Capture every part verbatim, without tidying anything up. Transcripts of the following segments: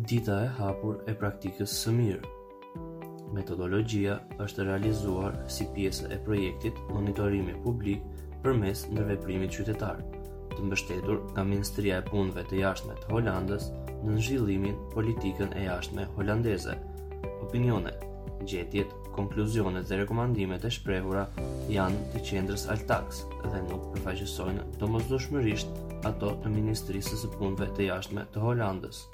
Dita e hapur e praktikës së mirë. Metodologjia është realizuar si pjesë e projektit Monitorimi Publik përmes ndërveprimit qytetar, të mbështetur nga Ministria e Punëve të Jashtme të Holandës në zhvillimin politikën e jashtme holandeze. Opinionet, gjetjet, konkluzionet dhe rekomandimet e shprehura janë të qendrës Altax dhe nuk përfaqësojnë domosdoshmërisht ato të Ministrisë së Punëve të Jashtme të Holandës.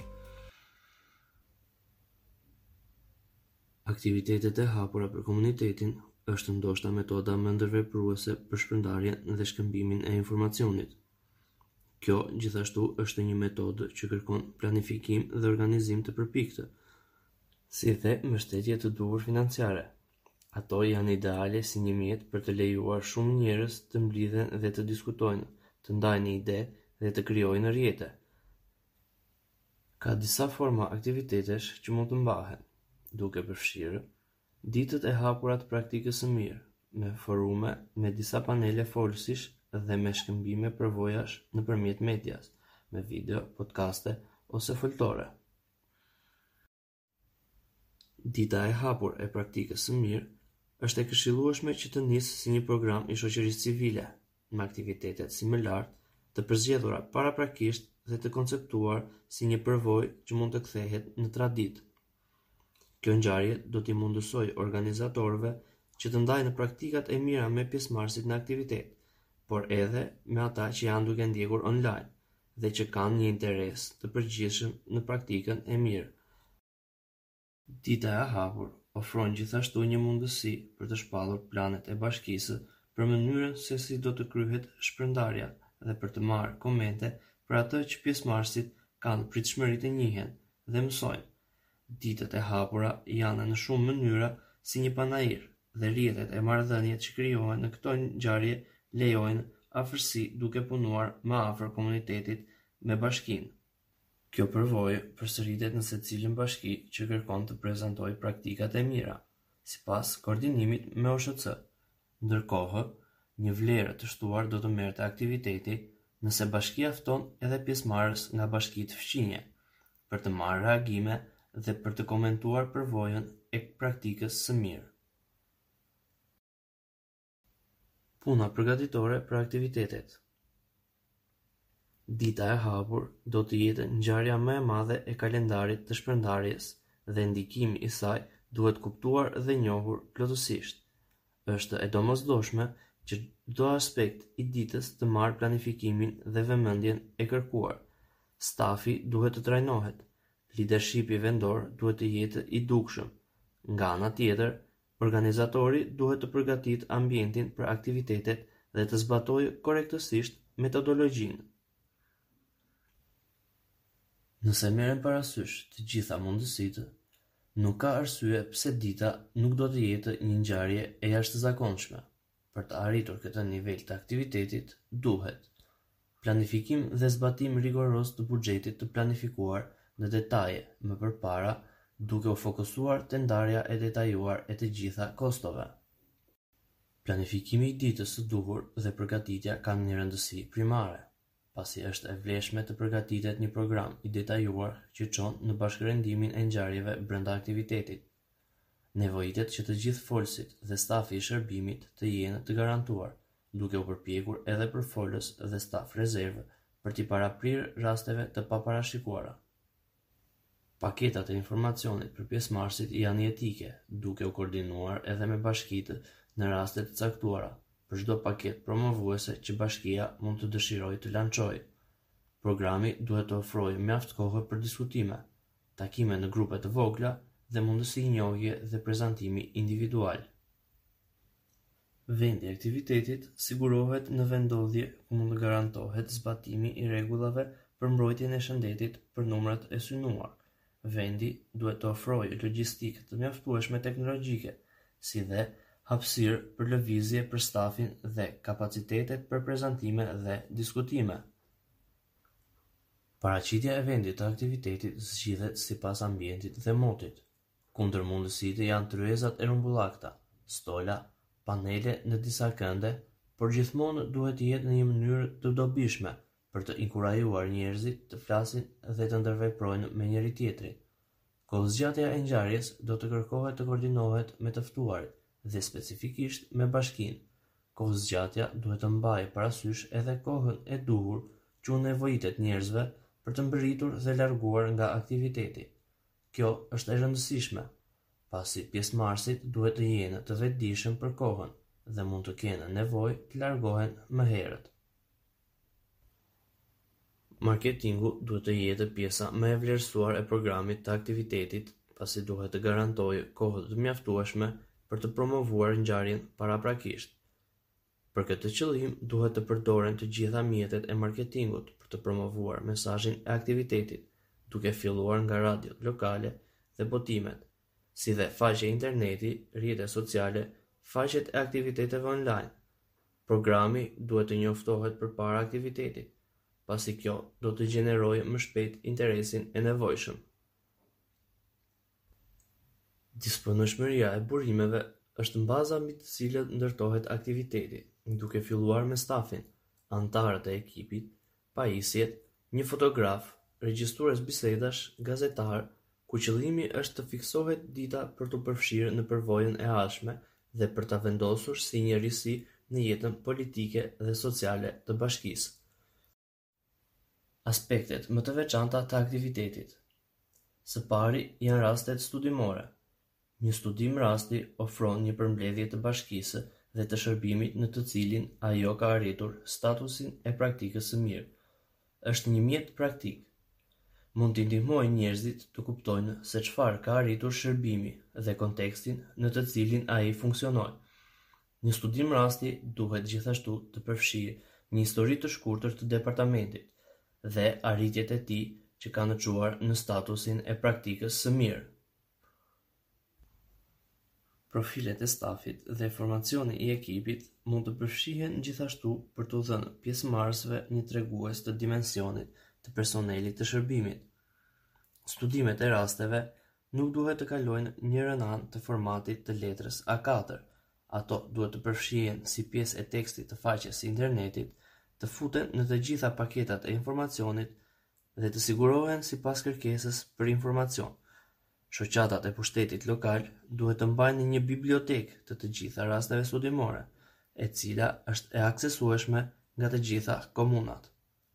Aktivitetet e hapura për komunitetin është ndoshta metoda më ndërvepruese për shpërndarjen dhe shkëmbimin e informacionit. Kjo gjithashtu është një metodë që kërkon planifikim dhe organizim të përpiktë, si dhe mbështetje të duhur financiare. Ato janë ideale si një mjet për të lejuar shumë njerëz të mblidhen dhe të diskutojnë, të ndajnë ide dhe të krijojnë rrjete. Ka disa forma aktivitetesh që mund të mbahen, duke përfshirë ditët e hapura të praktikës së mirë, me forume me disa panele folësish dhe me shkëmbime përvojash nëpërmjet medias, me video, podcaste ose foltore. Dita e hapur e praktikës së mirë është e këshillueshme që të nisë si një program i shoqërisë civile, me aktivitete si më lart, të përzgjedhura paraprakisht dhe të konceptuar si një përvojë që mund të kthehet në traditë. Kjo ngjarje do t'i mundësoj organizatorëve që të ndajnë praktikat e mira me pjesëmarrësit në aktivitet, por edhe me ata që janë duke ndjekur online dhe që kanë një interes të përgjithshëm në praktikën e mirë. Dita e hapur ofron gjithashtu një mundësi për të shpallur planet e bashkisë për mënyrën se si do të kryhet shpërndarja dhe për të marrë komente për atë që pjesëmarrësit kanë pritshmëri të njihen dhe mësojnë. Ditët e hapura janë në shumë mënyra si një panair dhe rrjetet e marrëdhëniet që krijohen në këto ngjarje lejojnë afërsi duke punuar më afër komunitetit me bashkinë. Kjo përvojë përsëritet në secilin bashki që kërkon të prezantojë praktikat e mira, sipas koordinimit me O S C. Ndërkohë, një vlerë të shtuar do të merrte aktiviteti nëse bashkia fton edhe pjesëmarrës nga bashkitë fqinje për të marrë reagime dhe për të komentuar përvojën e praktikës së mirë. Puna përgatitore për aktivitetet. Dita e hapur do të jetë ngjarja më e madhe e kalendarit të shpërndarjes dhe ndikimi i saj duhet kuptuar dhe njohur plotësisht. Është e domosdoshme që çdo aspekt i ditës të marrë planifikimin dhe vëmendjen e kërkuar. Stafi duhet të trajnohet. Leadershipi vendor duhet të jetë i dukshëm. Nga ana tjetër, organizatori duhet të përgatitë ambientin për aktivitetet dhe të zbatojë korrektësisht metodologjinë. Nëse merren parasysh të gjitha mundësitë, nuk ka arsye pse dita nuk do të jetë një ngjarje e jashtëzakonshme. Për të arritur këtë nivel të aktivitetit, duhet planifikim dhe zbatim rigoros të buxhetit të planifikuar në detaje më përpara, duke u fokusuar te ndarja e detajuar e të gjitha kostove. Planifikimi i ditës së duhur dhe përgatitja kanë një rëndësi primare, pasi është e vlefshme të përgatitet një program i detajuar që çon në bashkërendimin e ngjarjeve brenda aktivitetit. Nevojitet që të gjithë folësit dhe stafi i shërbimit të jenë të garantuar, duke u përpjekur edhe për folës dhe staf rezervë për t'i paraprirë rasteve të paparashikuara. Paketat e informacionit për pjesëmarrësit janë jetike, duke u koordinuar edhe me bashkitë në raste të caktuara, për çdo paketë promovuese që bashkia mund të dëshirojë të lançojë. Programi duhet të ofrojë mjaft kohë për diskutime, takime në grupe të vogla dhe mundësi njohje dhe prezantimi individual. Vendi i aktivitetit sigurohet në vendodhje ku mund të garantohet zbatimi i rregullave për mbrojtjen e shëndetit për numrat e synuar. Vendi duhet të ofrojë logjistikë të mjaftueshme teknologjike, si dhe hapësirë për lëvizje për stafin dhe kapacitetet për prezantime dhe diskutime. Paraqitja e vendit të aktivitetit zgjidhet sipas ambientit dhe motit. Kundër mundësitë janë tryezat e rumbullakta, stola, panele në disa kënde, por gjithmonë duhet të jetë në një mënyrë të dobishme, për të inkurajuar njerëzit të flasin dhe të ndërveprojnë me njëri tjetrin. Kohëzgjatja e ngjarjes do të kërkohet të koordinohet me të ftuarit dhe specifikisht me bashkinë. Kohëzgjatja duhet të mbajë parasysh edhe kohën e duhur që u nevojitet njerëzve për të mbërritur dhe larguar nga aktiviteti. Kjo është e rëndësishme, pasi pjesëmarrësit duhet të jenë të vetëdijshëm për kohën dhe mund të kenë nevojë të largohen më herët. Marketingu duhet të jetë pjesa më e vlerësuar e programit të aktivitetit, pasi duhet të garantojë kohë të mjaftueshme për të promovuar ngjarjen paraprakisht. Për këtë qëllim duhet të përdoren të gjitha mjetet e marketingut për të promovuar mesazhin e aktivitetit, duke filluar nga radiot lokale dhe botimet, si dhe faqe interneti, rrjetet sociale, faqet e aktiviteteve online. Programi duhet të njoftohet përpara aktivitetit, pasi kjo do të gjenerojë më shpejt interesin e nevojshëm. Disponueshmëria e burimeve është baza mbi të cilën ndërtohet aktiviteti, duke filluar me stafin, anëtarët e ekipit, pajisjet, një fotograf, regjistrues bisedash, gazetar, ku qëllimi është të fiksohet dita për të përfshirë në përvojën e ardhshme dhe për ta vendosur si një risi në jetën politike dhe sociale të bashkisë. Aspektet më të veçanta të aktivitetit. Së pari janë rastet studimore. Një studim rasti ofron një përmbledhje të bashkisë dhe të shërbimit në të cilin ajo ka arritur statusin e praktikës së mirë. Është një mjet praktik. Mund t'i ndihmojë njerëzit të kuptojnë se çfarë ka arritur shërbimi dhe kontekstin në të cilin ai funksionon. Një studim rasti duhet gjithashtu të përfshijë një histori të shkurtër të departamentit dhe arritjet e tij që kanë çuar në statusin e praktikës së mirë. Profilet e stafit dhe formacioni i ekipit mund të përfshihen gjithashtu për të dhënë pjesëmarrësve një tregues të dimensionit të personelit të shërbimit. Studimet e rasteve nuk duhet të kalojnë njërën anë të formatit të letrës A katër. Ato duhet të përfshihen si pjesë e tekstit të faqes së internetit, të futen në të gjitha paketat e informacionit dhe të sigurohen sipas kërkesës për informacion. Shoqatat e pushtetit lokal duhet të mbajnë një bibliotekë të të gjitha rasteve studimore, e cila është e aksesueshme nga të gjitha komunat.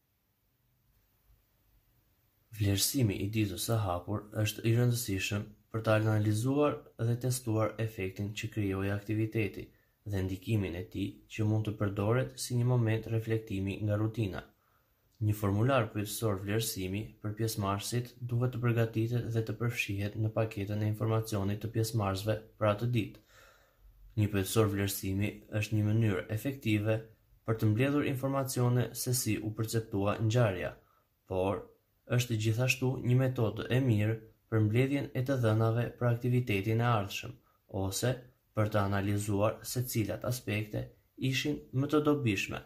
Vlerësimi i ditës së hapur është i rëndësishëm për të analizuar dhe testuar efektin që krijoi aktiviteti dhe ndikimin e tij që mund të përdoret si një moment reflektimi nga rutina. Një formular pyetësor vlerësimi për pjesëmarrësit duhet të përgatitet dhe të përfshihet në paketën e informacionit të pjesëmarrësve për atë ditë. Një pyetësor vlerësimi është një mënyrë efektive për të mbledhur informacione se si u perceptua ngjarja, por është gjithashtu një metodë e mirë për mbledhjen e të dhënave për aktivitetin e ardhshëm, ose për të analizuar se cilat aspekte ishin më të dobishme.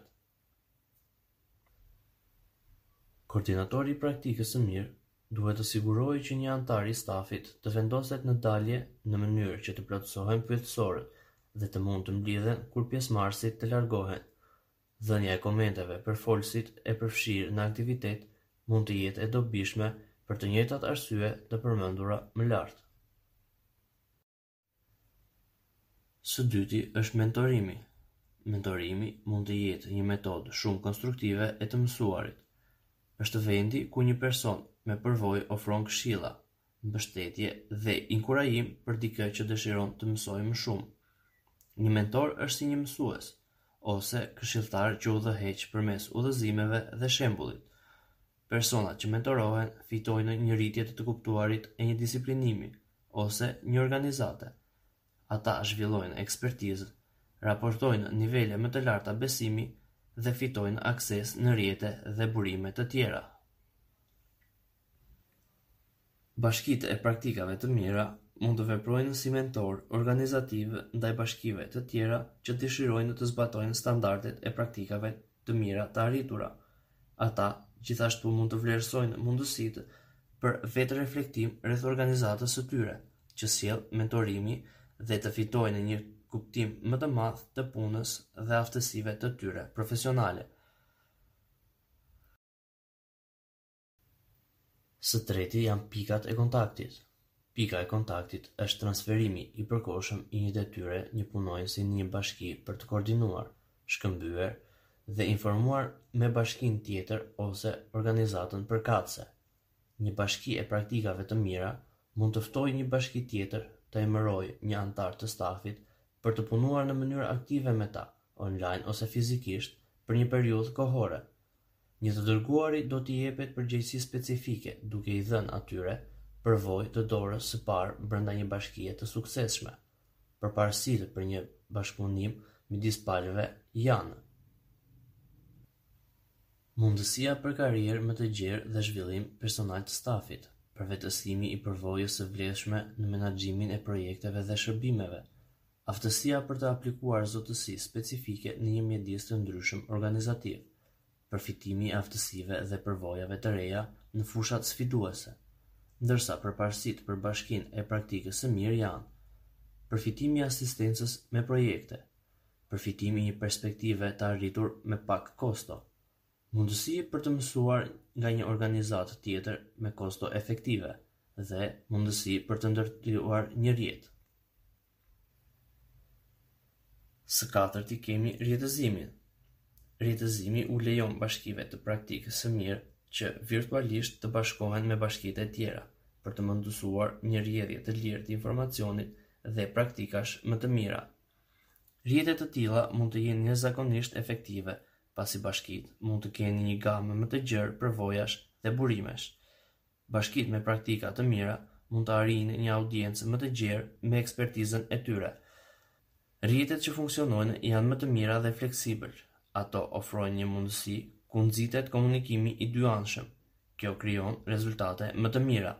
Koordinatori i praktikës së mirë duhet të sigurojë që një antar i stafit të vendoset në dalje në mënyrë që të plotësohen pyetësorët dhe të mund të mblidhen kur pjesëmarrësit të largohen. Dhënia e komenteve për folësit e përfshirë në aktivitet mund të jetë e dobishme për të njëjtat arsye të përmendura më lart. Së dyti është mentorimi. Mentorimi mund të jetë një metodë shumë konstruktive e të mësuarit. Është vendi ku një person me përvojë ofron këshilla, mbështetje dhe inkurajim për dikë që dëshiron të mësojë më shumë. Një mentor është si një mësues ose këshilltar që udhëheq përmes udhëzimeve dhe shembullit. Personat që mentorohen fitojnë një rritje të të kuptuarit e një disiplinimi ose një organizate. Ata zhvillojnë ekspertizë, raportojnë nivele më të larta besimi dhe fitojnë akses në rrjete dhe burime të tjera. Bashkitë e praktikave të mira mund të veprojnë si mentor organizativ ndaj bashkive të tjera që dëshirojnë të zbatojnë standardet e praktikave të mira të arritura. Ata gjithashtu mund të vlerësojnë mundësitë për vetë reflektim rreth organizatës së tyre, që sjell mentorimi dhe të fitojnë një kuptim më të madh të punës dhe aftësive të tyre profesionale. Së treti janë pikat e kontaktit. Pika e kontaktit është transferimi i përkohshëm i një detyre një punonjësi në një bashki për të koordinuar, shkëmbyer dhe informuar me bashkinë tjetër ose organizatën përkatëse. Një bashki e praktikave të mira mund të ftojë një bashki tjetër të emërojë një antar të stafit për të punuar në mënyrë aktive me ta, online ose fizikisht, për një periudhë kohore. Një të dërguari do t'i jepet përgjegjësi specifike, duke i dhënë atyre përvojë të dorës së parë brenda një bashkie të suksesshme. Përparësitë për një bashkëpunim midis palëve janë: mundësia për karrierë më të gjerë dhe zhvillim personal të stafit, përvetësimi i përvojës së vlefshme në menaxhimin e projekteve dhe shërbimeve, aftësia për të aplikuar zotësi specifike në një mjedis të ndryshëm organizativ, përfitimi i aftësive dhe përvojave të reja në fushat sfiduese, ndërsa përparësitë për bashkinë e praktikës së mirë janë: përfitimi i asistencës me projekte, përfitimi i një perspektive të arritur me pak kosto, mundësi për të mësuar nga një organizatë tjetër me kosto efektive dhe mundësi për të ndërtuar një rjetë. Së katërti kemi rjetëzimin. Rjetëzimi u lejon bashkive të praktikës së mirë që virtualisht të bashkohen me bashkitë e tjera për të mundësuar një rrjedhje të lirë të informacionit dhe praktikash më të mira. Rrjetet të tilla mund të jenë jashtëzakonisht efektive, pasi bashkitë mund të kenë një gamë më të gjerë përvojash dhe burimesh. Bashkitë me praktika të mira mund të arrijnë një audiencë më të gjerë me ekspertizën e tyre. Rrjetet që funksionojnë janë më të mira dhe fleksibël. Ato ofrojnë një mundësi ku nxitet komunikimi i dyanshëm. Kjo krijon rezultate më të mira.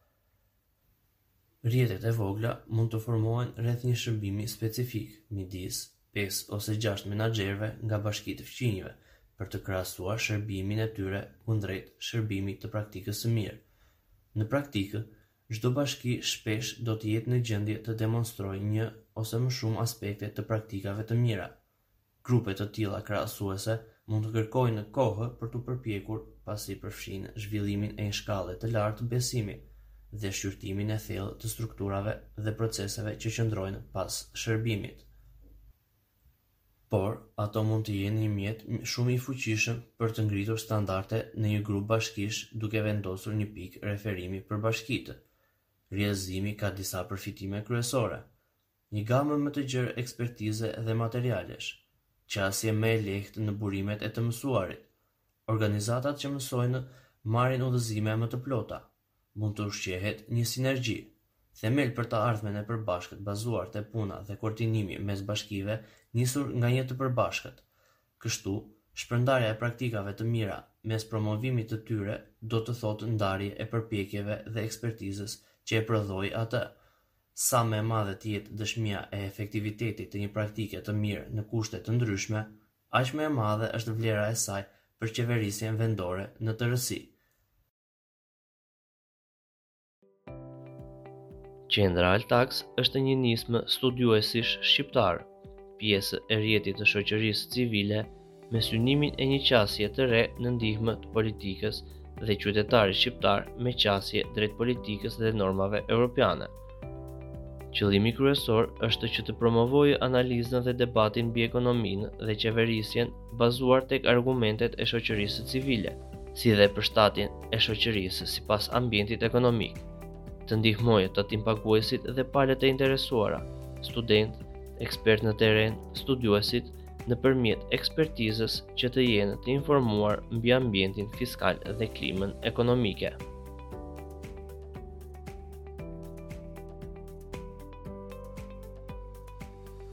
Rrjetet e vogla mund të formohen rreth një shërbimi specifik midis pesë ose gjashtë menaxherëve nga bashkitë të fqinjve për të krahasuar shërbimin e tyre kundrejt shërbimit të praktikës së mirë. Në praktikë, çdo bashki shpesh do të jetë në gjendje të demonstrojë një ose më shumë aspekte të praktikave të mira. Grupe të tilla krahasuese mund të kërkojnë kohë për të përpjekur, pasi përfshin zhvillimin e një shkalle të lartë besimi dhe shqyrtimin e thellë të strukturave dhe proceseve që qëndrojnë pas shërbimit. Por, ato mund të jenë një mjet shumë i fuqishëm për të ngritur standarde në një grup bashkish duke vendosur një pikë referimi për bashkitë. Rrjedhëzimi ka disa përfitime kryesore: një gamë më të gjerë ekspertize dhe materialesh, qasje më e lehtë në burimet e të mësuarit. Organizatat që mësojnë marrin udhëzime më të plota. Mund të ushqehet një sinergji. Themel për të ardhmen e përbashkët bazuar te puna dhe koordinimi mes bashkive nisur nga një të përbashkët. Kështu, shpërndarja e praktikave të mira mes promovimit të tyre do të thotë ndarje e përpjekjeve dhe ekspertizës që e prodhoi atë. Sa më e madhe të jetë dëshmia e efektivitetit të një praktike të mirë në kushte të ndryshme, aq më e madhe është vlera e saj për qeverisjen vendore në tërësi. Qendra Altax është një nismë studiuesish shqiptar, pjesë e rrjetit të shoqërisë civile, me synimin e një qasje të re në ndihmë të politikës dhe qytetarit shqiptar me qasje drejt politikës dhe normave europiane. Qëllimi kryesor është që të promovojë analizën dhe debatin mbi ekonominë dhe qeverisjen bazuar tek argumentet e shoqërisë civile, si dhe përshtatjen e shoqërisë sipas ambientit ekonomik, të ndihmojë të timpaguesit dhe palët e interesuara, student, ekspert në terren, studiuesit, nëpërmjet ekspertizës që të jenë të informuar mbi ambientin fiskal dhe klimën ekonomike.